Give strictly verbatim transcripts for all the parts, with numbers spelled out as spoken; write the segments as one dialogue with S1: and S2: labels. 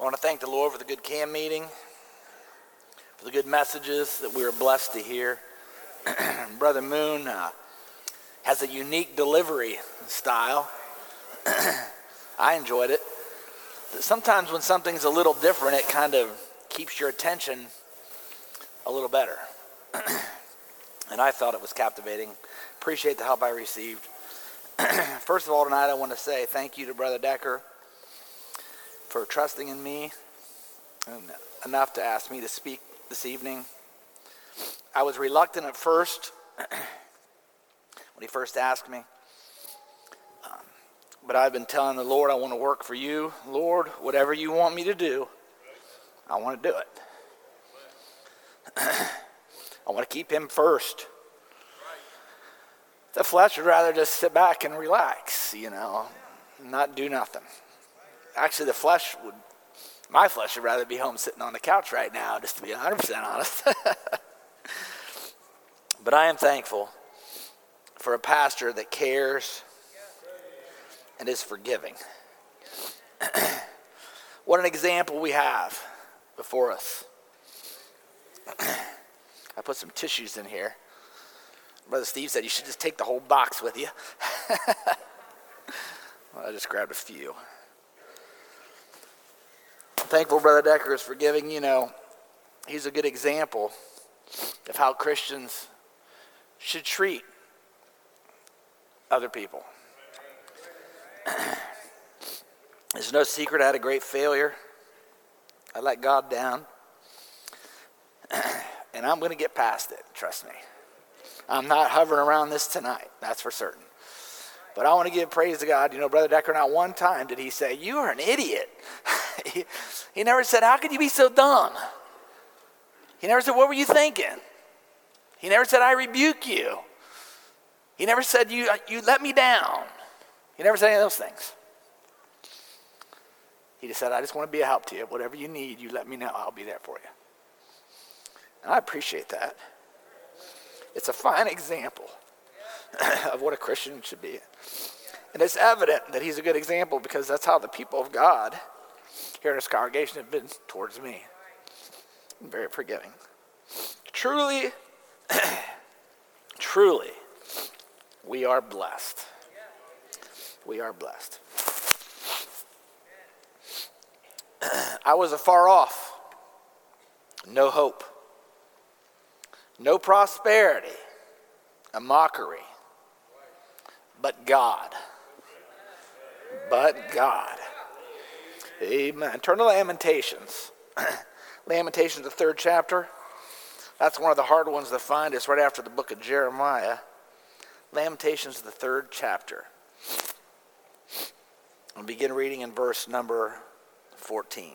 S1: I want to thank the Lord for the good camp meeting, for the good messages that we were blessed to hear. Brother Moon uh, has a unique delivery style. I enjoyed it. Sometimes when something's a little different, it kind of keeps your attention a little better. And I thought it was captivating. Appreciate the help I received. First of all, tonight I want to say thank you to Brother Decker for trusting in me and enough to ask me to speak this evening. I was reluctant at first when he first asked me. Um, but I've been telling the Lord, I want to work for you. Lord, whatever you want me to do, I want to do it. I want to keep him first. The flesh would rather just sit back and relax, you know, not do nothing. Actually, the flesh would, my flesh would rather be home sitting on the couch right now, just to be one hundred percent honest. But I am thankful for a pastor that cares and is forgiving. What an example we have before us. I put some tissues in here. Brother Steve said you should just take the whole box with you. Well, I just grabbed a few. I'm thankful Brother Decker is forgiving. You know, he's a good example of how Christians should treat other people. There's no secret I had a great failure. I let God down. And I'm going to get past it, trust me. I'm not hovering around this tonight, that's for certain. But I want to give praise to God. You know, Brother Decker, not one time did he say, you are an idiot. he, he never said, how could you be so dumb? He never said, what were you thinking? He never said, I rebuke you. He never said, you, you let me down. He never said any of those things. He just said, I just want to be a help to you. Whatever you need, you let me know. I'll be there for you. And I appreciate that. It's a fine example of what a Christian should be. And it's evident that he's a good example because that's how the people of God here in this congregation have been towards me. I'm very forgiving. Truly, truly, we are blessed. We are blessed. I was afar off. No hope. No prosperity, a mockery, but God, but God. Amen. Turn to Lamentations. Lamentations, the third chapter. That's one of the hard ones to find. It's right after the book of Jeremiah. Lamentations, the third chapter. I'll begin reading in verse number fourteen.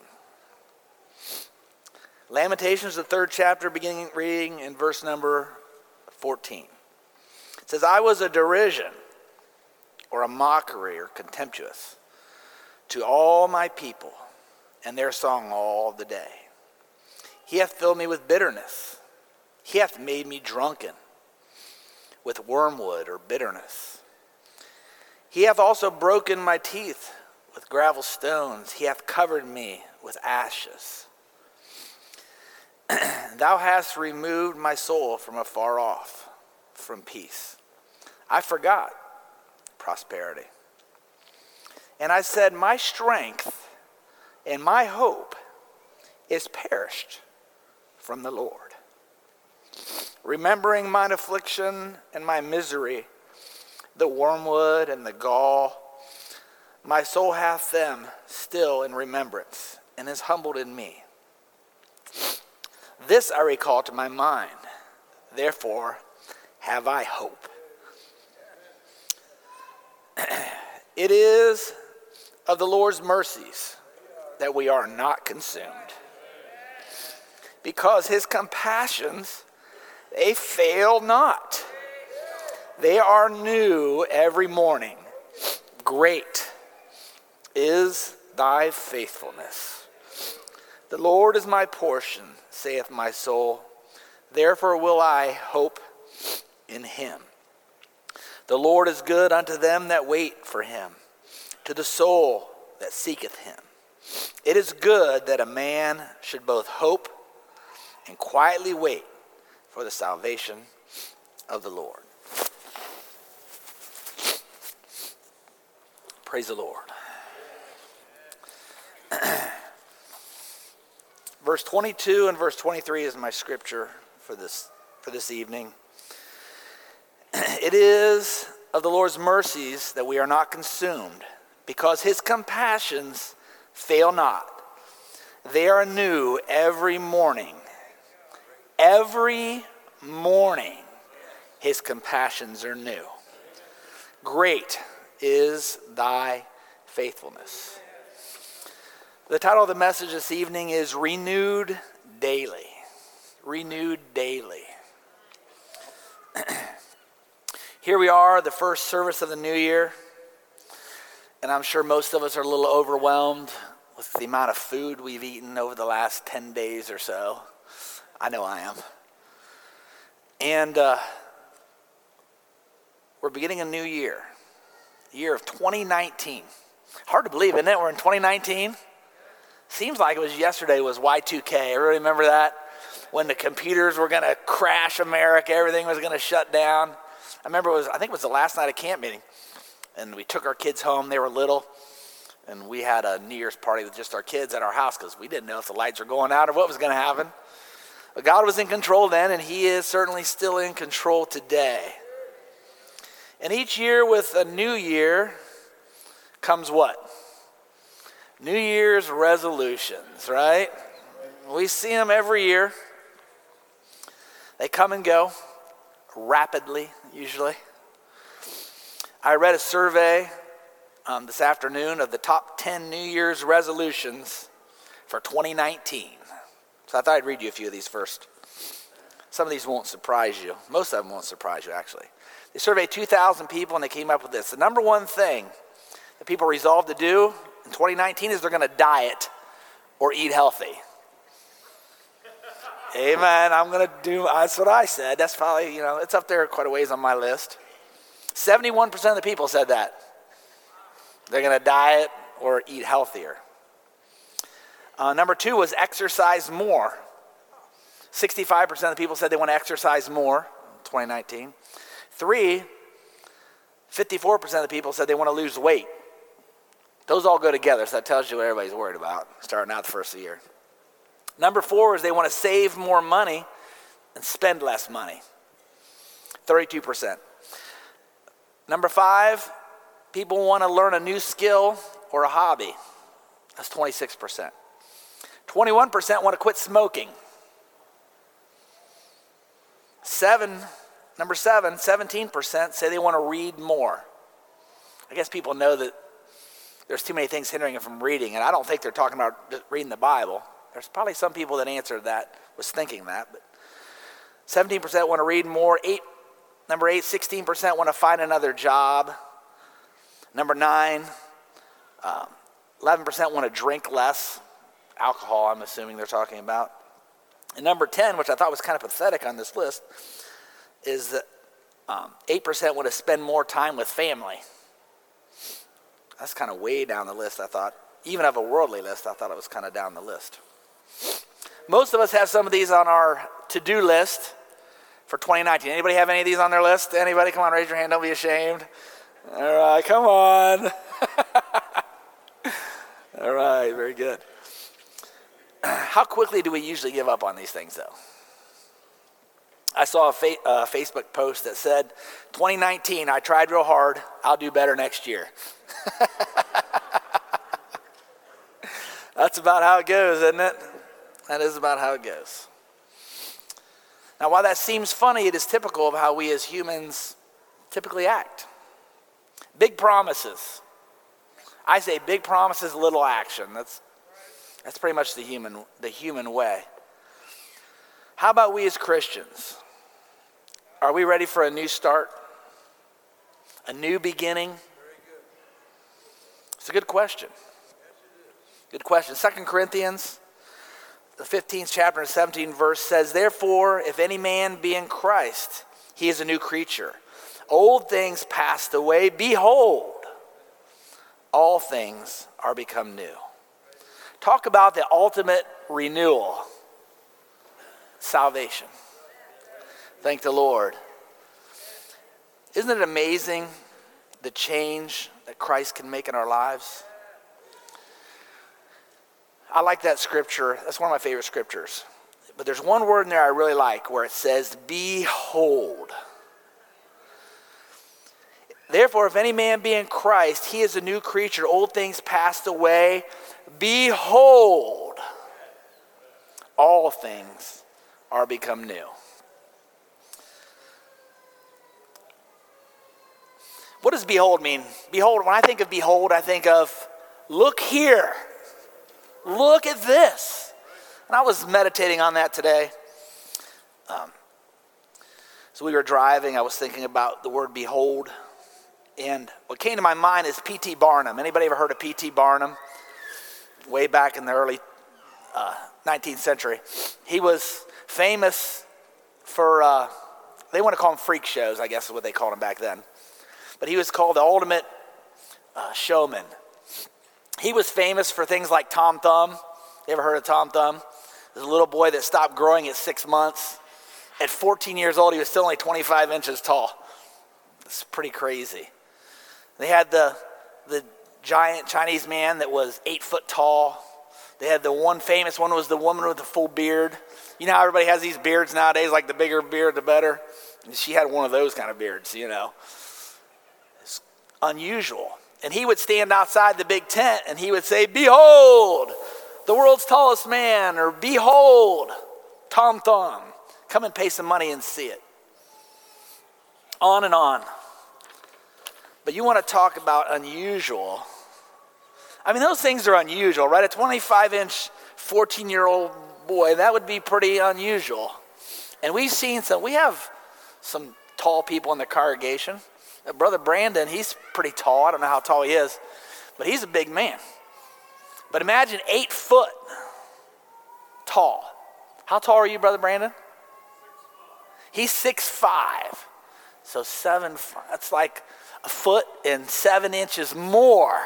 S1: Lamentations, the third chapter, beginning reading in verse number fourteen. It says, I was a derision, or a mockery, or contemptuous, to all my people, and their song all the day. He hath filled me with bitterness. He hath made me drunken with wormwood, or bitterness. He hath also broken my teeth with gravel stones. He hath covered me with ashes. Thou hast removed my soul from afar off, from peace. I forgot prosperity. And I said, my strength and my hope is perished from the Lord. Remembering mine affliction and my misery, the wormwood and the gall, my soul hath them still in remembrance, and is humbled in me. This I recall to my mind, therefore have I hope. It is of the Lord's mercies that we are not consumed, because his compassions, they fail not. They are new every morning. Great is thy faithfulness. The Lord is my portion, saith my soul. Therefore will I hope in him. The Lord is good unto them that wait for him, to the soul that seeketh him. It is good that a man should both hope and quietly wait for the salvation of the Lord. Praise the Lord. Verse twenty-two and verse twenty-three is my scripture for this for this evening. It is of the Lord's mercies that we are not consumed, because his compassions fail not. They are new every morning. Every morning his compassions are new. Great is thy faithfulness. The title of the message this evening is Renewed Daily. Renewed Daily. Here we are, the first service of the new year, and I'm sure most of us are a little overwhelmed with the amount of food we've eaten over the last ten days or so. I know I am. And uh, we're beginning a new year, the year of twenty nineteen. Hard to believe, isn't it? We're in twenty nineteen. Seems like it was yesterday was Y two K. Everybody remember that? When the computers were going to crash America, everything was going to shut down. I remember it was, I think it was the last night of camp meeting, and we took our kids home. They were little, and we had a New Year's party with just our kids at our house because we didn't know if the lights were going out or what was going to happen. But God was in control then, and he is certainly still in control today. And each year with a new year comes what? New Year's resolutions, right? We see them every year. They come and go rapidly, usually. I read a survey um, this afternoon of the top ten New Year's resolutions for twenty nineteen. So I thought I'd read you a few of these first. Some of these won't surprise you. Most of them won't surprise you, actually. They surveyed two thousand people, and they came up with this. The number one thing that people resolved to do in twenty nineteen is they're going to diet or eat healthy. Amen. I'm going to do, that's what I said. That's probably, you know, it's up there quite a ways on my list. seventy-one percent of the people said that. They're going to diet or eat healthier. Uh, number two was exercise more. sixty-five percent of the people said they want to exercise more in twenty nineteen. Three, fifty-four percent of the people said they want to lose weight. Those all go together, so that tells you what everybody's worried about starting out the first of the year. Number four is they want to save more money and spend less money. thirty-two percent. Number five, people want to learn a new skill or a hobby. That's twenty-six percent. twenty-one percent want to quit smoking. Seven, number seven, seventeen percent say they want to read more. I guess people know that there's too many things hindering them from reading, and I don't think they're talking about just reading the Bible. There's probably some people that answered that, was thinking that, but seventeen percent want to read more. Eight, number eight, sixteen percent want to find another job. Number nine, um, eleven percent want to drink less. Alcohol, I'm assuming they're talking about. And number ten, which I thought was kind of pathetic on this list, is that um, eight percent want to spend more time with family. That's kind of way down the list, I thought. Even of a worldly list, I thought it was kind of down the list. Most of us have some of these on our to-do list for twenty nineteen. Anybody have any of these on their list? Anybody? Come on, raise your hand. Don't be ashamed. All right, come on. All right, very good. How quickly do we usually give up on these things, though? I saw a fa- uh, Facebook post that said, twenty nineteen, I tried real hard. I'll do better next year. That's about how it goes, isn't it? That is about how it goes. Now, while that seems funny, it is typical of how we as humans typically act. Big promises. I say big promises, little action. That's that's pretty much the human the human way. How about we as Christians? Are we ready for a new start? A new beginning? It's a good question. Good question. Second Corinthians, the fifteenth chapter and seventeenth verse says, therefore, if any man be in Christ, he is a new creature. Old things passed away. Behold, all things are become new. Talk about the ultimate renewal. Salvation. Thank the Lord. Isn't it amazing the change that Christ can make in our lives? I like that scripture. That's one of my favorite scriptures. But there's one word in there I really like where it says, behold. Therefore, if any man be in Christ, he is a new creature. Old things passed away. Behold, all things are become new. What does behold mean? Behold, when I think of behold, I think of look here. Look at this. And I was meditating on that today. Um, so we were driving. I was thinking about the word behold. And what came to my mind is P T Barnum. Anybody ever heard of P T Barnum? Way back in the early uh, nineteenth century. He was famous for, uh, they want to call them freak shows, I guess is what they called him back then. But he was called the ultimate uh, showman. He was famous for things like Tom Thumb. You ever heard of Tom Thumb? There's a little boy that stopped growing at six months. At fourteen years old, he was still only twenty-five inches tall. It's pretty crazy. They had the, the giant Chinese man that was eight foot tall. They had the one famous one was the woman with the full beard. You know how everybody has these beards nowadays, like the bigger beard, the better? And she had one of those kind of beards, you know. It's unusual. And he would stand outside the big tent and he would say, behold, the world's tallest man, or behold, Tom Thumb. Come and pay some money and see it. On and on. But you want to talk about unusual. I mean, those things are unusual, right? A twenty-five inch, fourteen-year-old boy, that would be pretty unusual. And we've seen some, we have some tall people in the congregation. Brother Brandon, he's pretty tall. I don't know how tall he is, but he's a big man. But imagine eight foot tall. How tall are you, Brother Brandon? He's six five. So seven, that's like a foot and seven inches more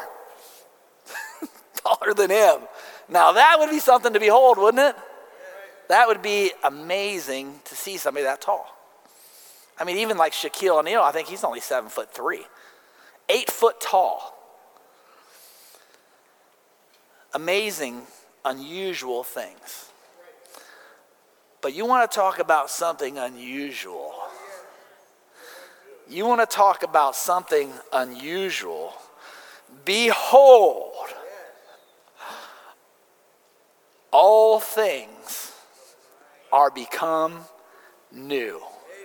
S1: taller than him. Now that would be something to behold, wouldn't it? That would be amazing to see somebody that tall. I mean, even like Shaquille O'Neal, I think he's only seven foot three. Eight foot tall. Amazing, unusual things. But you want to talk about something unusual. You want to talk about something unusual. Behold, all things are become new.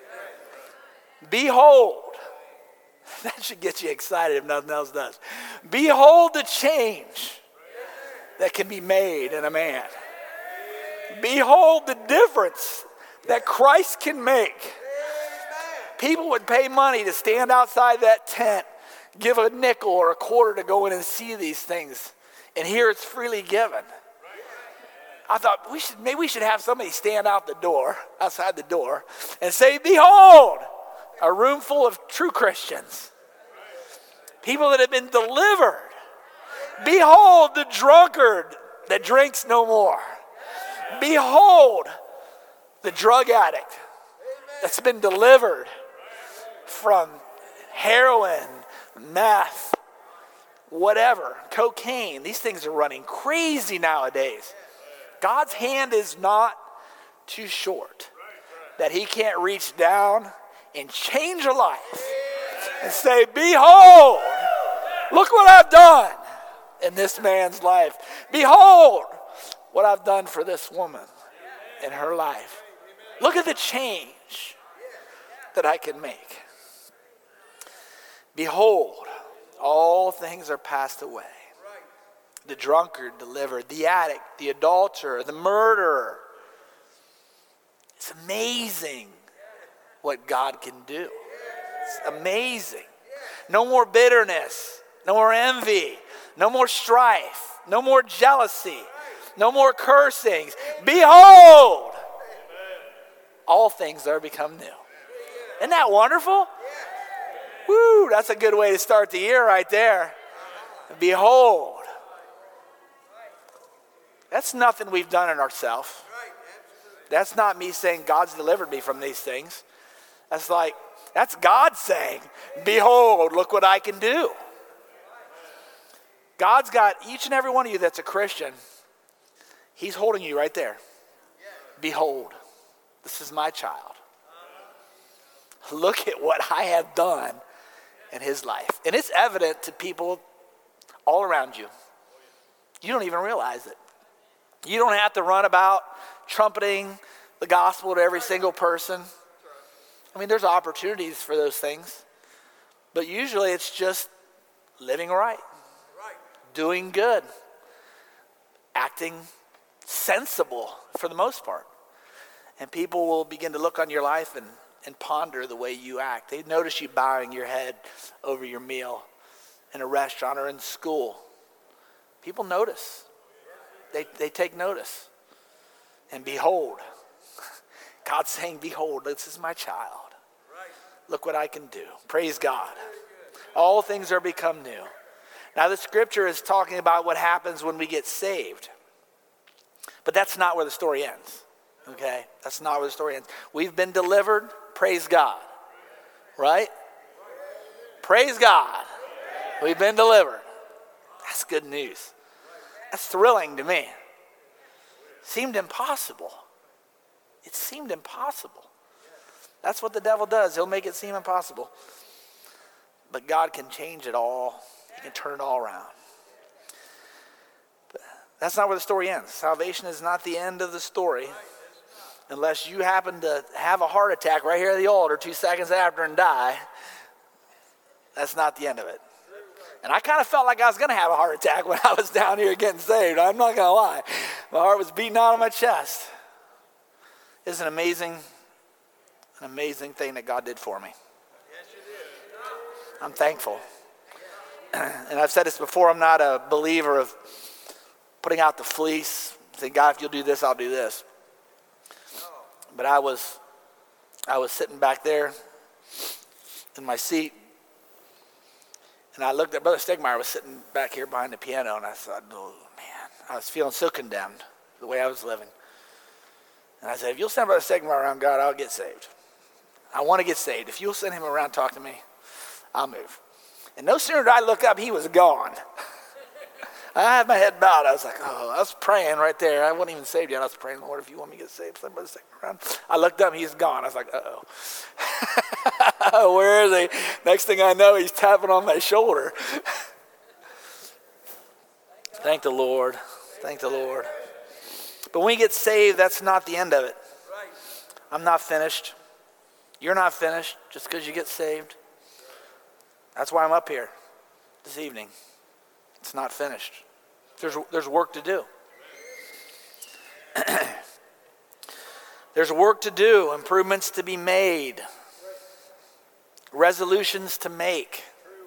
S1: Behold, that should get you excited if nothing else does. Behold the change that can be made in a man. Behold the difference that Christ can make. People would pay money to stand outside that tent, give a nickel or a quarter to go in and see these things. And here it's freely given. I thought we should maybe we should have somebody stand out the door, outside the door, and say, behold, a room full of true Christians. People that have been delivered. Behold the drunkard that drinks no more. Behold the drug addict that's been delivered from heroin, meth, whatever, cocaine. These things are running crazy nowadays. God's hand is not too short that he can't reach down and change a life and say, behold, look what I've done in this man's life. Behold what I've done for this woman in her life. Look at the change that I can make. Behold, all things are passed away. The drunkard delivered, the addict, the adulterer, the murderer. It's amazing what God can do. It's amazing. No more bitterness, no more envy, no more strife, no more jealousy, no more cursings. Behold, all things are become new. Isn't that wonderful? Woo, that's a good way to start the year right there. Behold. That's nothing we've done in ourselves. That's not me saying God's delivered me from these things. That's like, that's God saying, behold, look what I can do. God's got each and every one of you that's a Christian. He's holding you right there. Behold, this is my child. Look at what I have done in his life. And it's evident to people all around you. You don't even realize it. You don't have to run about trumpeting the gospel to every single person. I mean, there's opportunities for those things. But usually it's just living right, doing good, acting sensible for the most part. And people will begin to look on your life and, and ponder the way you act. They notice you bowing your head over your meal in a restaurant or in school. People notice. They, they take notice. And behold, God's saying, behold, this is my child. Look what I can do. Praise God. All things are become new. Now the scripture is talking about what happens when we get saved. But that's not where the story ends. Okay? That's not where the story ends. We've been delivered. Praise God. Right? Praise God. We've been delivered. That's good news. That's thrilling to me. Seemed impossible. It seemed impossible. That's what the devil does. He'll make it seem impossible. But God can change it all. He can turn it all around. But that's not where the story ends. Salvation is not the end of the story. Unless you happen to have a heart attack right here at the altar two seconds after and die. That's not the end of it. And I kind of felt like I was going to have a heart attack when I was down here getting saved. I'm not going to lie. My heart was beating out of my chest. It's an amazing, an amazing thing that God did for me. I'm thankful. And I've said this before, I'm not a believer of putting out the fleece, saying, God, if you'll do this, I'll do this. But I was, I was sitting back there in my seat, and I looked at Brother Stegmeyer was sitting back here behind the piano, and I thought, oh, man, I was feeling so condemned the way I was living. And I said, if you'll send Brother Stegmeyer around, God, I'll get saved. I want to get saved. If you'll send him around, talk to me, I'll move. And no sooner did I look up, he was gone. I had my head bowed. I was like, oh, I was praying right there. I wasn't even saved yet. I was praying, Lord, if you want me to get saved, send Brother Stegmeyer around. I looked up, he's gone. I was like, uh-oh. Where is he? Next thing I know, he's tapping on my shoulder. Thank the Lord. Thank the Lord. But when we get saved, that's not the end of it. I'm not finished. You're not finished just because you get saved. That's why I'm up here this evening. It's not finished. There's, there's work to do. There's work to do, improvements to be made, resolutions to make.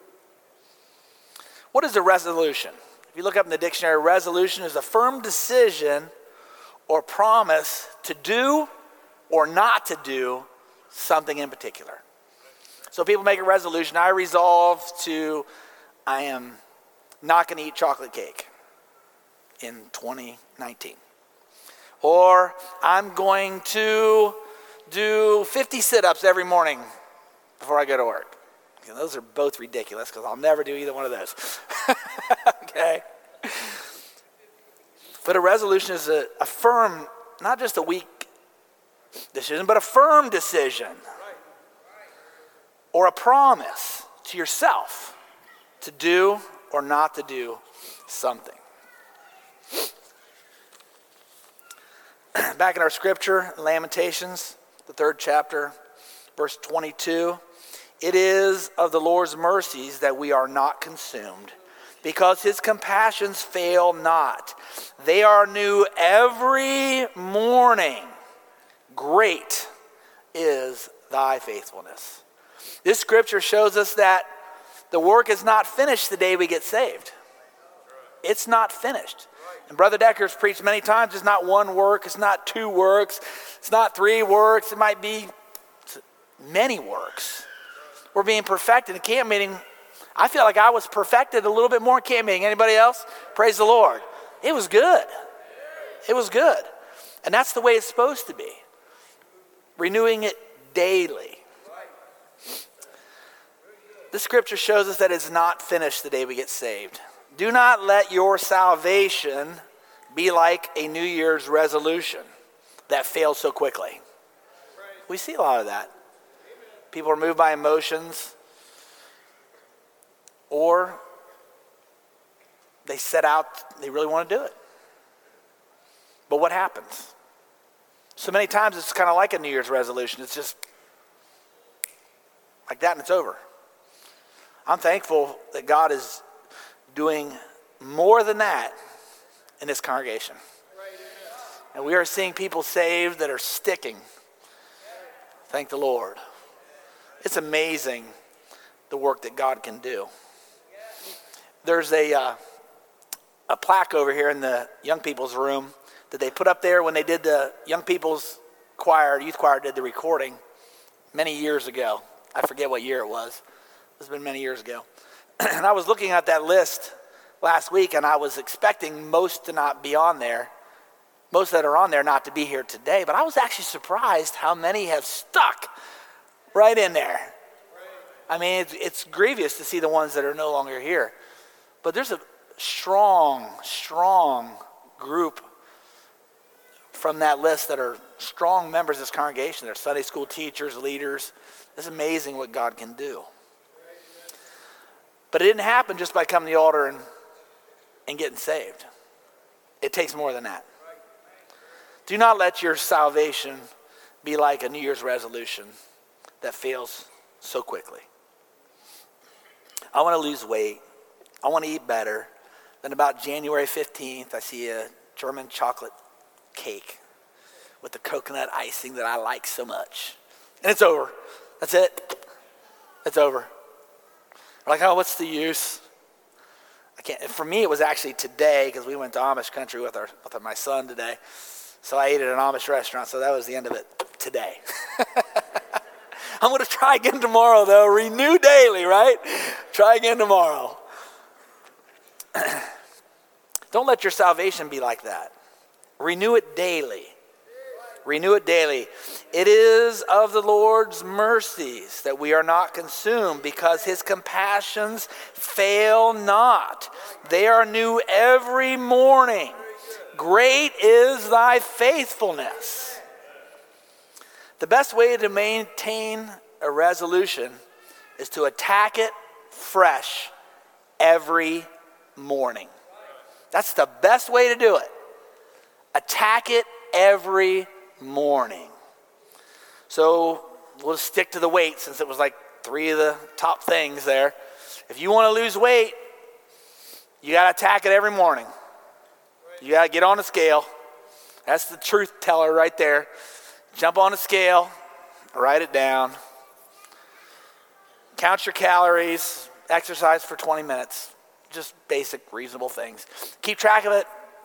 S1: What is a resolution? If you look up in the dictionary, resolution is a firm decision or promise to do or not to do something in particular. So people make a resolution. I resolve to, I am not going to eat chocolate cake in twenty nineteen. Or I'm going to do fifty sit-ups every morning before I go to work. Okay, those are both ridiculous because I'll never do either one of those. Okay? But a resolution is a, a firm, not just a weak decision, but a firm decision. Or a promise to yourself to do or not to do something. Back in our scripture, Lamentations, the third chapter, verse twenty-two, it is of the Lord's mercies that we are not consumed, because his compassions fail not. They are new every morning. Great is thy faithfulness. This scripture shows us that the work is not finished the day we get saved. It's not finished. And Brother Decker's preached many times, it's not one work, it's not two works, it's not three works, it might be many works. We're being perfected in camp meeting. I feel like I was perfected a little bit more in camp meeting. Anybody else? Praise the Lord. It was good. It was good. And that's the way it's supposed to be. Renewing it daily. The scripture shows us that it's not finished the day we get saved. Do not let your salvation be like a New Year's resolution that fails so quickly. We see a lot of that. People are moved by emotions, or they set out, they really want to do it. But what happens? So many times it's kind of like a New Year's resolution. It's just like that and it's over. I'm thankful that God is doing more than that in this congregation. And we are seeing people saved that are sticking. Thank the Lord. It's amazing the work that God can do. There's a uh, a plaque over here in the young people's room that they put up there when they did the young people's choir, youth choir did the recording many years ago. I forget what year it was. It's been many years ago. And I was looking at that list last week, and I was expecting most to not be on there, most that are on there not to be here today. But I was actually surprised how many have stuck right in there. I mean, it's, it's grievous to see the ones that are no longer here. But there's a strong, strong group from that list that are strong members of this congregation. They're Sunday school teachers, leaders. It's amazing what God can do. But it didn't happen just by coming to the altar and, and getting saved. It takes more than that. Do not let your salvation be like a New Year's resolution that fails so quickly. I want to lose weight. I want to eat better. Then about January fifteenth, I see a German chocolate cake with the coconut icing that I like so much. And it's over. That's it. It's over. We're like, oh, what's the use? I can't. For me, it was actually today because we went to Amish country with our with my son today. So I ate at an Amish restaurant. So that was the end of it today. I'm going to try again tomorrow, though. Renew daily, right? Try again tomorrow. Don't let your salvation be like that. Renew it daily. Renew it daily. It is of the Lord's mercies that we are not consumed, because his compassions fail not. They are new every morning. Great is thy faithfulness. The best way to maintain a resolution is to attack it fresh every morning. That's the best way to do it. Attack it every morning. So we'll stick to the weight, since it was like three of the top things there. If you want to lose weight, you got to attack it every morning. You got to get on the scale. That's the truth teller right there. Jump on the scale, write it down. Count your calories, exercise for twenty minutes. Just basic, reasonable things. Keep track of it.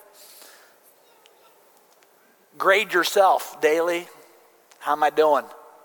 S1: Grade yourself daily. How am I doing?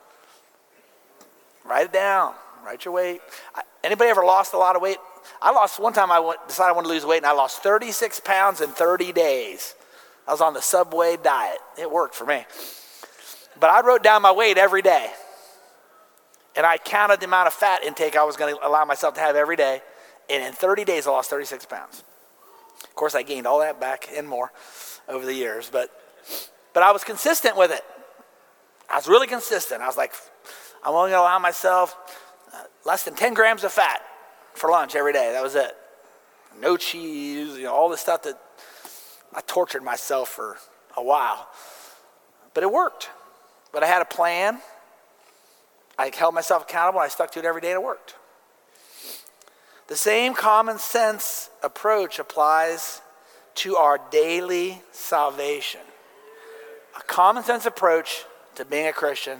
S1: Write it down. Write your weight. Anybody ever lost a lot of weight? I lost, one time I went, decided I wanted to lose weight, and I lost thirty-six pounds in thirty days. I was on the Subway diet. It worked for me. But I wrote down my weight every day. And I counted the amount of fat intake I was going to allow myself to have every day. And in thirty days, I lost thirty-six pounds. Of course, I gained all that back and more over the years. But but I was consistent with it. I was really consistent. I was like, I'm only going to allow myself uh, less than ten grams of fat for lunch every day. That was it. No cheese, you know, all the stuff that I tortured myself for a while. But it worked. But I had a plan. I held myself accountable. I stuck to it every day, and it worked. The same common sense approach applies to our daily salvation. A common sense approach to being a Christian.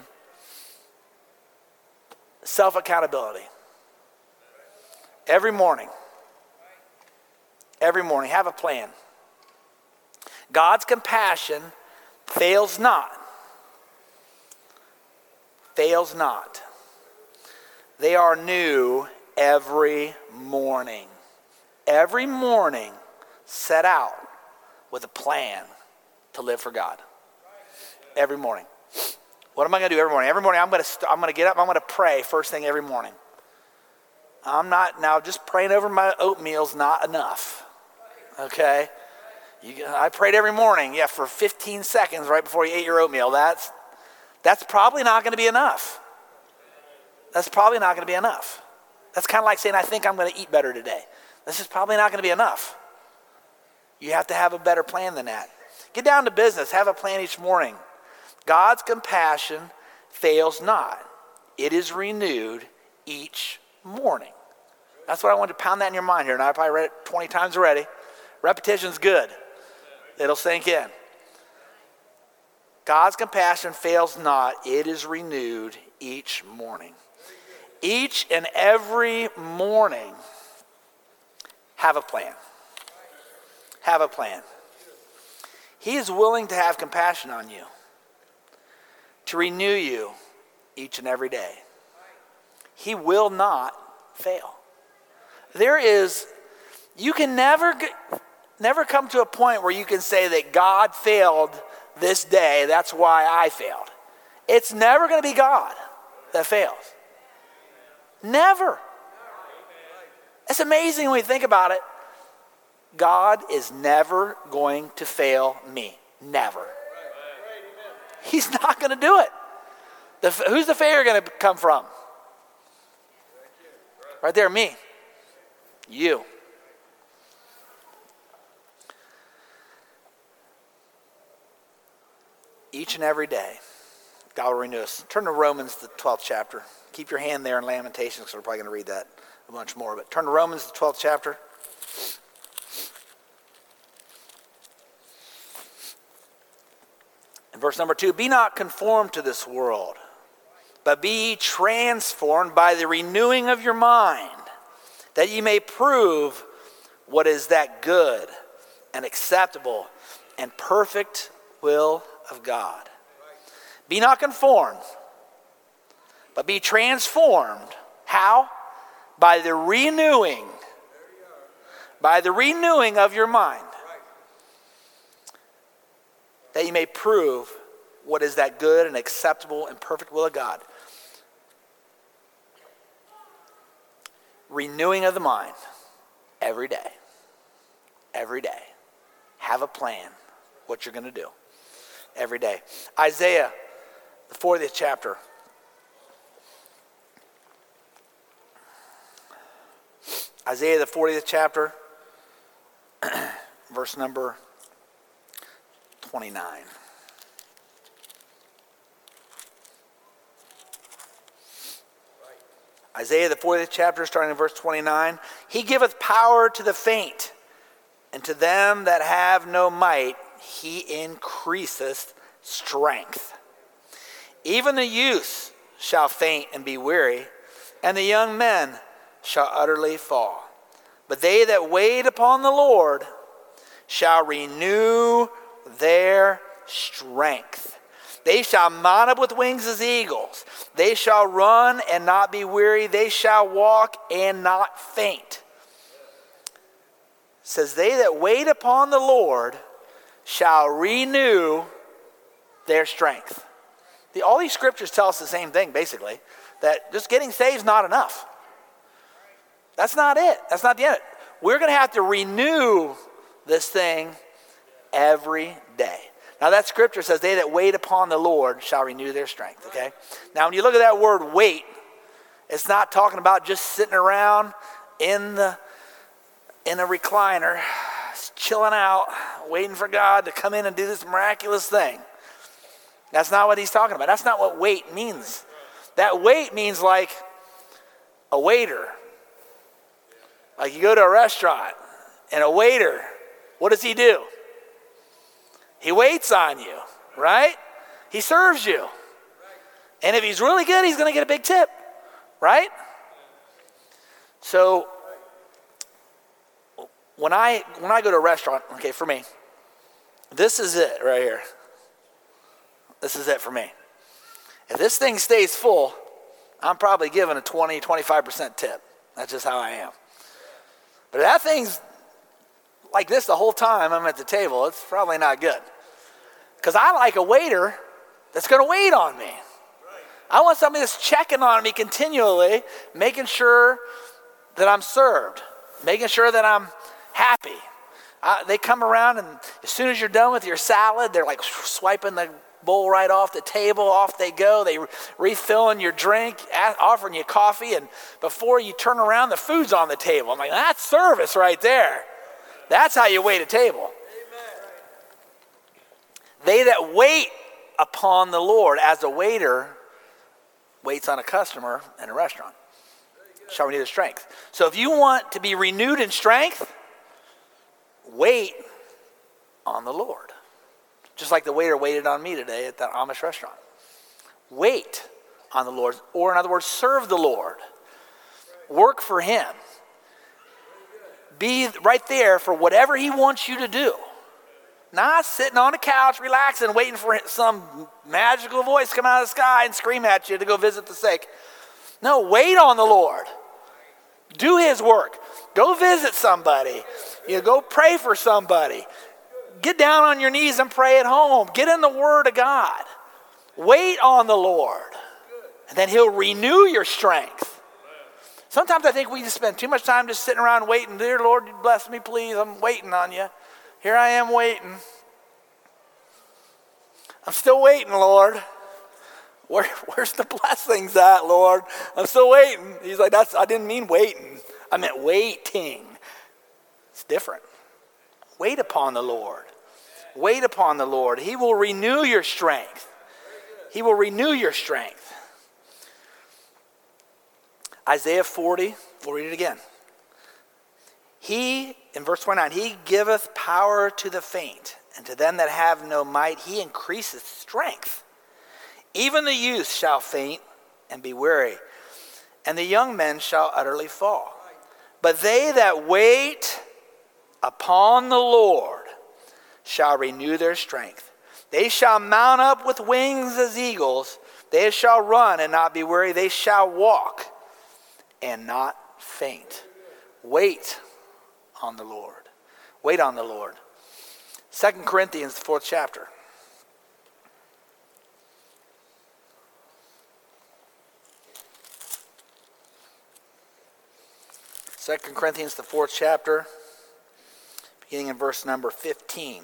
S1: Self-accountability. Every morning. Every morning. Have a plan. God's compassion fails not. Fails not. They are new every morning. Every morning, set out with a plan to live for God. Every morning. What am I going to do every morning? Every morning I'm going to st- I'm going to get up, I'm going to pray first thing every morning. I'm not, now just praying over my oatmeal's not enough. Okay? You, I prayed every morning, yeah, for fifteen seconds right before you ate your oatmeal. That's, that's probably not going to be enough. That's probably not going to be enough. That's kind of like saying, I think I'm going to eat better today. This is probably not going to be enough. You have to have a better plan than that. Get down to business. Have a plan each morning. God's compassion fails not. It is renewed each morning. That's what I want to pound that in your mind here. And I probably read it twenty times already. Repetition's good. It'll sink in. God's compassion fails not. It is renewed each morning. Each and every morning, have a plan. Have a plan. He is willing to have compassion on you, to renew you each and every day. He will not fail. There is, you can never, never come to a point where you can say that God failed this day, that's why I failed. It's never going to be God that fails. Never. It's amazing when we think about it. God is never going to fail me. Never. He's not going to do it. The, who's the failure going to come from? Right there, me. You. Each and every day, God will renew us. Turn to Romans, the twelfth chapter. Keep your hand there in Lamentations, because we're probably going to read that a bunch more. But turn to Romans, the twelfth chapter. And verse number two, be not conformed to this world, but be transformed by the renewing of your mind, that ye may prove what is that good and acceptable and perfect will of God. Be not conformed, but be transformed. How? By the renewing, by the renewing of your mind, that you may prove what is that good and acceptable and perfect will of God. Renewing of the mind every day. Every day. Have a plan what you're going to do every day. Isaiah, the fortieth chapter. Isaiah, the fortieth chapter, verse number twenty-nine. Isaiah, the fortieth chapter, starting in verse twenty-nine. He giveth power to the faint, and to them that have no might, he increaseth strength. Even the youth shall faint and be weary, and the young men shall utterly fall. But they that wait upon the Lord shall renew their strength. They shall mount up with wings as eagles. They shall run and not be weary. They shall walk and not faint. It says, they that wait upon the Lord shall renew their strength. The, all these scriptures tell us the same thing, basically, that just getting saved is not enough. That's not it. That's not the end. We're going to have to renew this thing every day. Now that scripture says, they that wait upon the Lord shall renew their strength, okay? Now when you look at that word wait, it's not talking about just sitting around in the in a recliner, chilling out, waiting for God to come in and do this miraculous thing. That's not what he's talking about. That's not what wait means. That wait means like a waiter. Like you go to a restaurant and a waiter, what does he do? He waits on you, right? He serves you. And if he's really good, he's going to get a big tip, right? So when I when I go to a restaurant, okay, for me, this is it right here. This is it for me. If this thing stays full, I'm probably giving a twenty, twenty-five percent tip. That's just how I am. But if that thing's like this the whole time I'm at the table, it's probably not good. Because I like a waiter that's going to wait on me. I want somebody that's checking on me continually, making sure that I'm served, making sure that I'm happy. Uh, they come around, and as soon as you're done with your salad, they're like swiping the bowl right off the table. Off they go. They refilling your drink, offering you coffee, and before you turn around, the food's on the table. I'm like, that's service right there. That's how you wait a table. Amen. They that wait upon the Lord, as a waiter waits on a customer in a restaurant, shall renew their strength. So if you want to be renewed in strength, wait on the Lord. Just like the waiter waited on me today at that Amish restaurant. Wait on the Lord, or in other words, serve the Lord. Work for him. Be right there for whatever he wants you to do. Not sitting on the couch, relaxing, waiting for some magical voice to come out of the sky and scream at you to go visit the sick. No, wait on the Lord. Do his work. Go visit somebody. You know, go pray for somebody. Get down on your knees and pray at home. Get in the Word of God. Wait on the Lord. And then he'll renew your strength. Sometimes I think we just spend too much time just sitting around waiting. Dear Lord, bless me, please. I'm waiting on you. Here I am waiting. I'm still waiting, Lord. Where, where's the blessings at, Lord? I'm still waiting. He's like, that's, I didn't mean waiting. I meant waiting. It's different. Wait upon the Lord. Wait upon the Lord. He will renew your strength. He will renew your strength. Isaiah forty, we'll read it again. He, in verse twenty-nine, he giveth power to the faint, and to them that have no might, he increaseth strength. Even the youth shall faint and be weary, and the young men shall utterly fall. But they that wait upon the Lord shall renew their strength. They shall mount up with wings as eagles. They shall run and not be weary. They shall walk and not faint. Wait on the Lord. Wait on the Lord. Second Corinthians, the fourth chapter. Second Corinthians, the fourth chapter, beginning in verse number fifteen.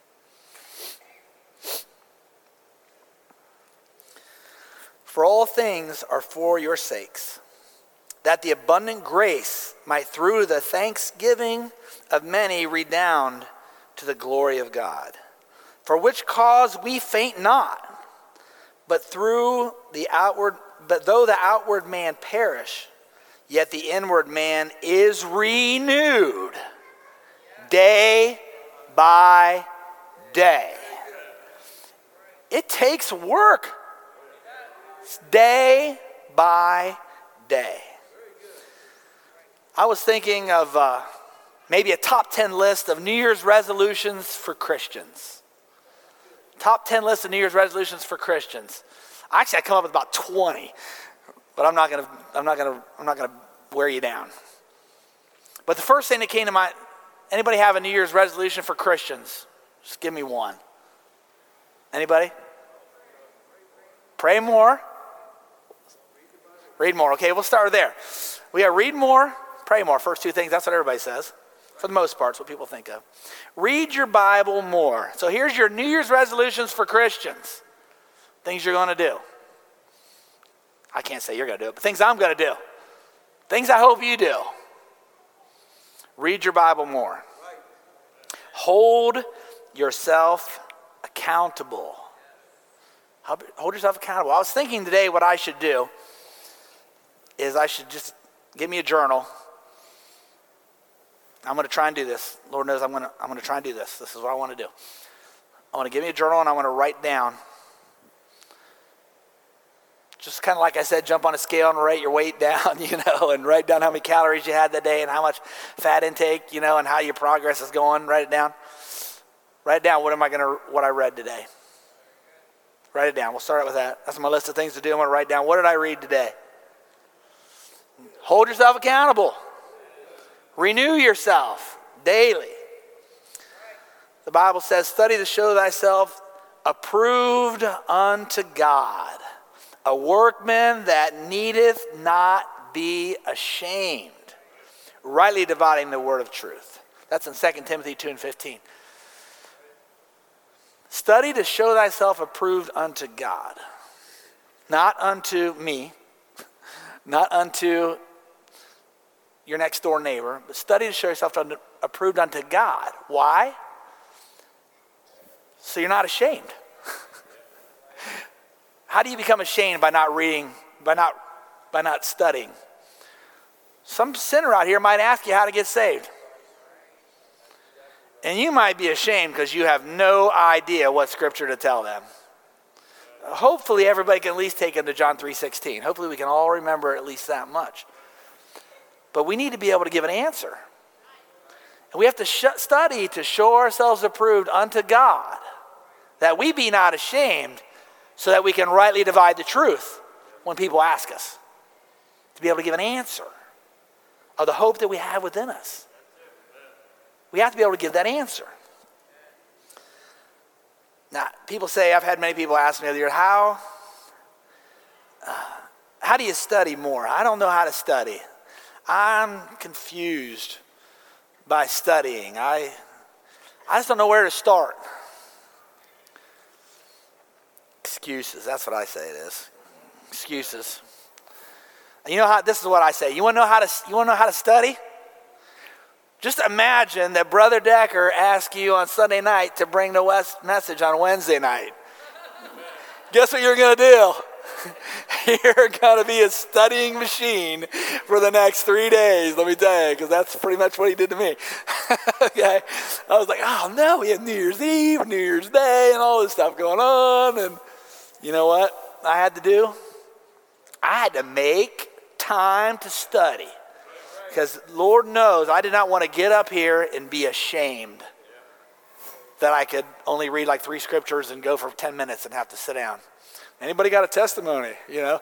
S1: For all things are for your sakes, that the abundant grace might through the thanksgiving of many redound to the glory of God. For which cause we faint not, but through the outward, but though the outward man perish, yet the inward man is renewed day by day. It takes work. Day by day. I was thinking of uh, maybe a top ten list of New Year's resolutions for Christians. Top ten list of New Year's resolutions for Christians. Actually, I come up with about twenty, but I'm not gonna. I'm not gonna. I'm not gonna wear you down. But the first thing that came to mind. Anybody have a New Year's resolution for Christians? Just give me one. Anybody? Pray more. Read more. Okay, we'll start there. We got read more, pray more. First two things, that's what everybody says. For the most part, it's what people think of. Read your Bible more. So here's your New Year's resolutions for Christians. Things you're going to do. I can't say you're going to do it, but things I'm going to do. Things I hope you do. Read your Bible more. Hold yourself accountable. Hold yourself accountable. I was thinking today what I should do is I should just give me a journal. I'm going to try and do this. Lord knows I'm going to I'm going to try and do this. This is what I want to do. I want to give me a journal and I want to write down. Just kind of like I said, jump on a scale and write your weight down, you know, and write down how many calories you had that day and how much fat intake, you know, and how your progress is going. Write it down. Write it down. What am I going to, what I read today? Write it down. We'll start out with that. That's my list of things to do. I'm going to write down, what did I read today? Hold yourself accountable. Renew yourself daily. The Bible says, study to show thyself approved unto God, a workman that needeth not be ashamed, rightly dividing the word of truth. That's in Second Timothy two and fifteen. Study to show thyself approved unto God, not unto me, not unto your next door neighbor, but study to show yourself approved unto God. Why? So you're not ashamed. How do you become ashamed? By not reading, by not, by not studying. Some sinner out here might ask you how to get saved. And you might be ashamed because you have no idea what scripture to tell them. Hopefully everybody can at least take them to John three sixteen. Hopefully we can all remember at least that much. But we need to be able to give an answer. And we have to sh- study to show ourselves approved unto God, that we be not ashamed, so that we can rightly divide the truth when people ask us. To be able to give an answer of the hope that we have within us. We have to be able to give that answer. Now, people say, I've had many people ask me the other year, how, uh, how do you study more? I don't know how to study. I'm confused by studying. I, I just don't know where to start. Excuses, that's what I say it is. Excuses. You know how, this is what I say. You want to know how to, you want to know how to study? Just imagine that Brother Decker asked you on Sunday night to bring the West message on Wednesday night. Guess what you're going to do? You're going to be a studying machine for the next three days, let me tell you, because that's pretty much what he did to me. Okay? I was like, oh no, we have New Year's Eve, New Year's Day, and all this stuff going on. And you know what I had to do? I had to make time to study. Because Lord knows I did not want to get up here and be ashamed that I could only read like three scriptures and go for ten minutes and have to sit down. Anybody got a testimony, you know?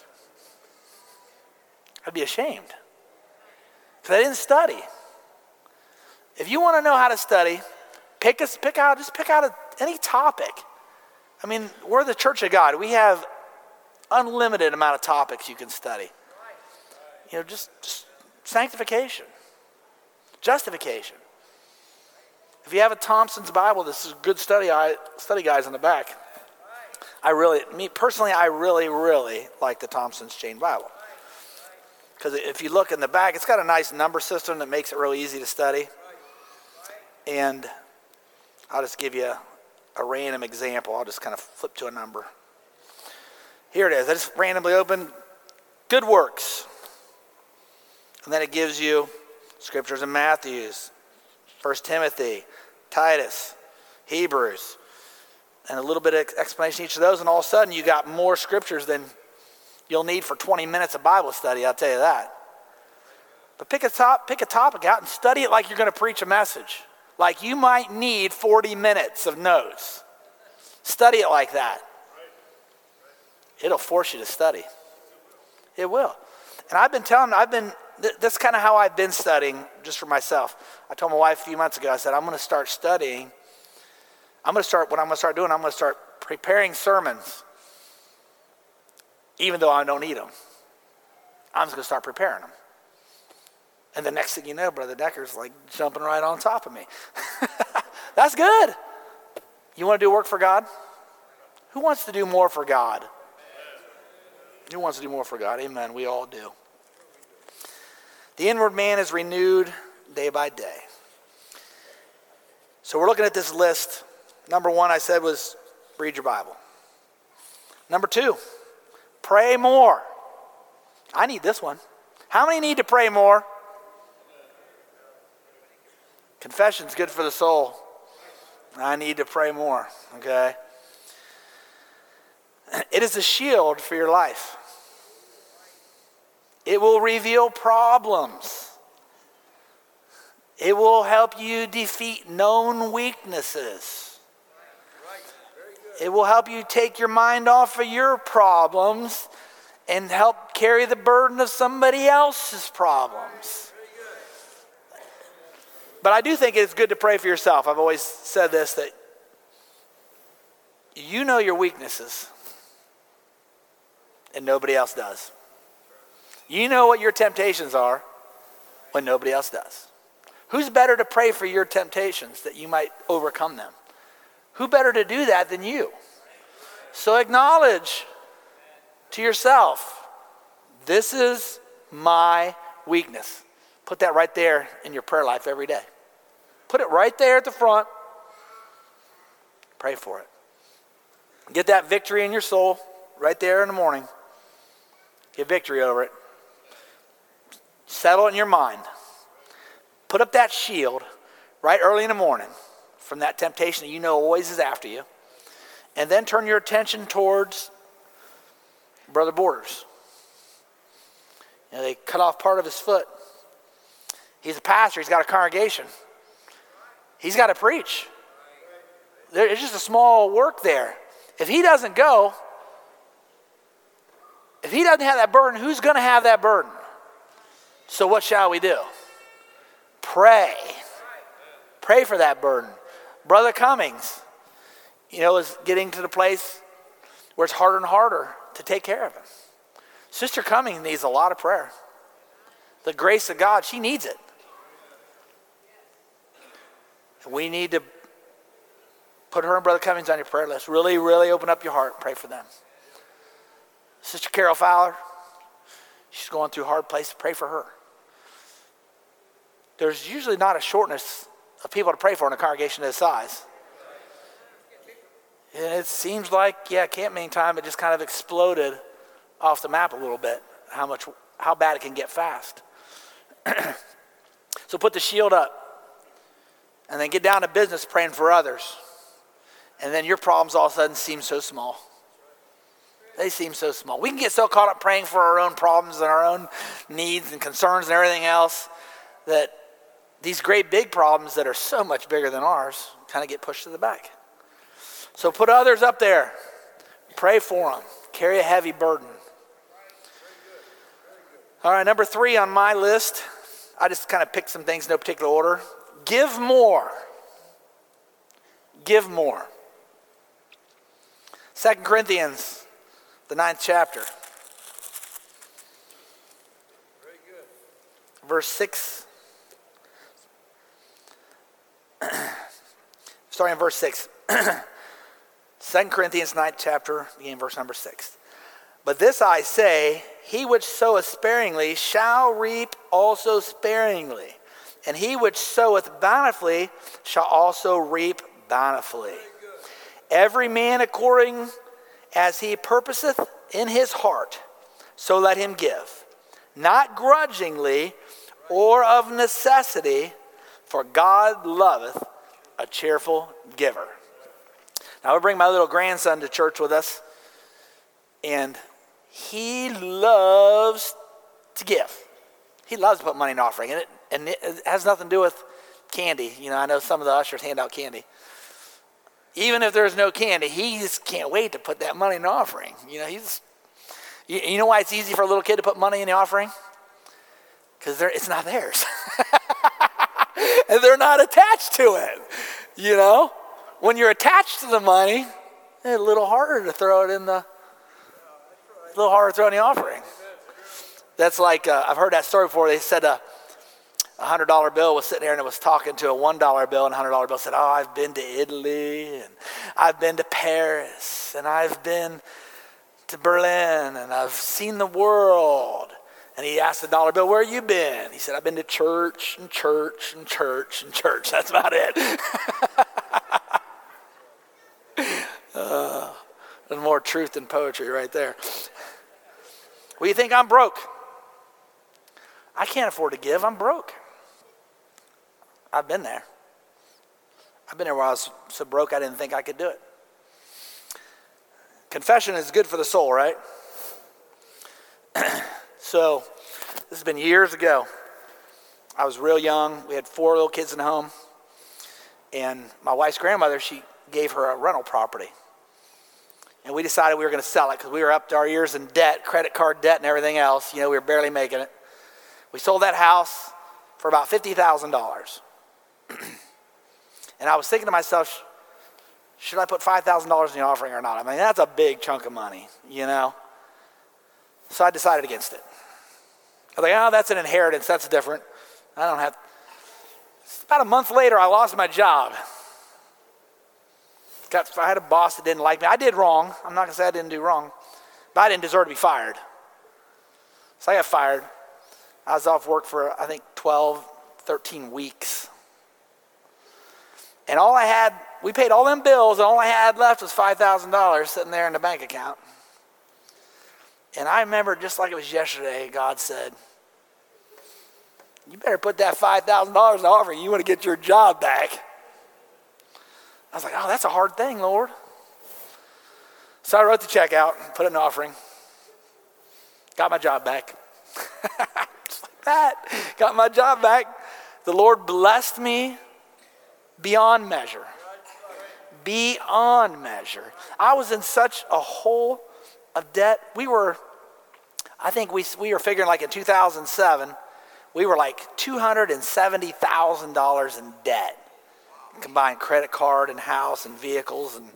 S1: I'd be ashamed. Because I didn't study. If you want to know how to study, pick us, pick out, just pick out a, any topic. I mean, we're the Church of God. We have unlimited amount of topics you can study. You know, just, just sanctification, justification. If you have a Thompson's Bible, this is a good study, I, study guys in the back. I really, me personally, I really, really like the Thompson's Chain Bible. Because if you look in the back, it's got a nice number system that makes it really easy to study. And I'll just give you a, a random example. I'll just kind of flip to a number. Here it is. I just randomly opened Good Works. And then it gives you scriptures in Matthew, First Timothy, Titus, Hebrews, and a little bit of explanation each of those. And all of a sudden, you got more scriptures than you'll need for twenty minutes of Bible study, I'll tell you that. But pick a, top, pick a topic out and study it like you're going to preach a message. Like you might need forty minutes of notes. Study it like that. It'll force you to study. It will. And I've been telling, I've been, that's kind of how I've been studying just for myself. I told my wife a few months ago, I said, I'm going to start studying. I'm going to start, what I'm going to start doing, I'm going to start preparing sermons, even though I don't need them. I'm just going to start preparing them. And the next thing you know, Brother Decker's like jumping right on top of me. That's good. You want to do work for God? Who wants to do more for God? Who wants to do more for God? Amen. We all do. The inward man is renewed day by day. So we're looking at this list. Number one, I said, was read your Bible. Number two, pray more. I need this one. How many need to pray more? Confession's good for the soul. I need to pray more, okay? It is a shield for your life. It will reveal problems. It will help you defeat known weaknesses. It will help you take your mind off of your problems and help carry the burden of somebody else's problems. But I do think it's good to pray for yourself. I've always said this, that You know your weaknesses, and nobody else does. You know what your temptations are when nobody else does. Who's better to pray for your temptations that you might overcome them? Who better to do that than you? So acknowledge to yourself, this is my weakness. Put that right there in your prayer life every day. Put it right there at the front. Pray for it. Get that victory in your soul right there in the morning. Get victory over it. Settle it in your mind. Put up that shield right early in the morning from that temptation that you know always is after you. And then turn your attention towards Brother Borders. You know, they cut off part of his foot. He's a pastor. He's got a congregation. He's got to preach. There's just a small work there. If he doesn't go, if he doesn't have that burden, who's going to have that burden? So what shall we do? Pray. Pray for that burden. Brother Cummings, you know, is getting to the place where it's harder and harder to take care of him. Sister Cummings needs a lot of prayer. The grace of God, she needs it. We need to put her and Brother Cummings on your prayer list. Really, really open up your heart and pray for them. Sister Carol Fowler, she's going through a hard place. Pray for her. There's usually not a shortness of people to pray for in a congregation this size. And it seems like, yeah, camp meeting time, it just kind of exploded off the map a little bit, how much, how bad it can get fast. So put the shield up. And then get down to business praying for others. And then your problems all of a sudden seem so small. They seem so small. We can get so caught up praying for our own problems and our own needs and concerns and everything else that these great big problems that are so much bigger than ours kind of get pushed to the back. So put others up there. Pray for them. Carry a heavy burden. All right, number three on my list. I just kind of picked some things in no particular order. Give more. Give more. Second Corinthians, the ninth chapter. Very good. Verse six. Starting in verse six. Second Corinthians ninth chapter, beginning verse number six. But this I say, he which soweth sparingly shall reap also sparingly. And he which soweth bountifully shall also reap bountifully. Every man according as he purposeth in his heart, so let him give. Not grudgingly or of necessity, for God loveth a cheerful giver. Now I bring my little grandson to church with us, and he loves to give. He loves to put money in an offering, and it, and it has nothing to do with candy. You know, I know some of the ushers hand out candy. Even if there's no candy, he just can't wait to put that money in the offering. You know, he's. You, you know why it's easy for a little kid to put money in the offering? Because it's not theirs, and they're not attached to it. You know, when you're attached to the money, it's a little harder to throw it in the. A little harder to throw in the offering. That's like uh, I've heard that story before. They said a a hundred dollar bill was sitting there and it was talking to a one dollar bill, and a hundred dollar bill said, "Oh, I've been to Italy, and I've been to Paris, and I've been to Berlin, and I've seen the world." And he asked the dollar bill, "Where have you been?" He said, "I've been to church and church and church and church." That's about it. uh, there's more truth than poetry right there. Well, you think I'm broke? I can't afford to give. I'm broke. I've been there. I've been there where I was so broke I didn't think I could do it. Confession is good for the soul, right? So, this has been years ago. I was real young. We had four little kids in the home. And my wife's grandmother, she gave her a rental property. And we decided we were going to sell it because we were up to our ears in debt, credit card debt and everything else. You know, we were barely making it. We sold that house for about fifty thousand dollars. And I was thinking to myself, should I put five thousand dollars in the offering or not? I mean, that's a big chunk of money, you know. So I decided against it. I was like, oh, that's an inheritance. That's different. I don't have. About a month later, I lost my job. Got, I had a boss that didn't like me. I did wrong. I'm not going to say I didn't do wrong. But I didn't deserve to be fired. So I got fired. I was off work for, I think, twelve, thirteen weeks. And all I had, we paid all them bills, and all I had left was five thousand dollars sitting there in the bank account. And I remember, just like it was yesterday, God said, you better put that five thousand dollars in the offering. You want to get your job back. I was like, oh, that's a hard thing, Lord. So I wrote the check out, put it in the offering, got my job back. Just like that, got my job back. The Lord blessed me beyond measure. Beyond measure. I was in such a hole of debt. We were, I think we we were figuring like in two thousand seven, we were like two hundred seventy thousand dollars in debt. Combined credit card and house and vehicles. And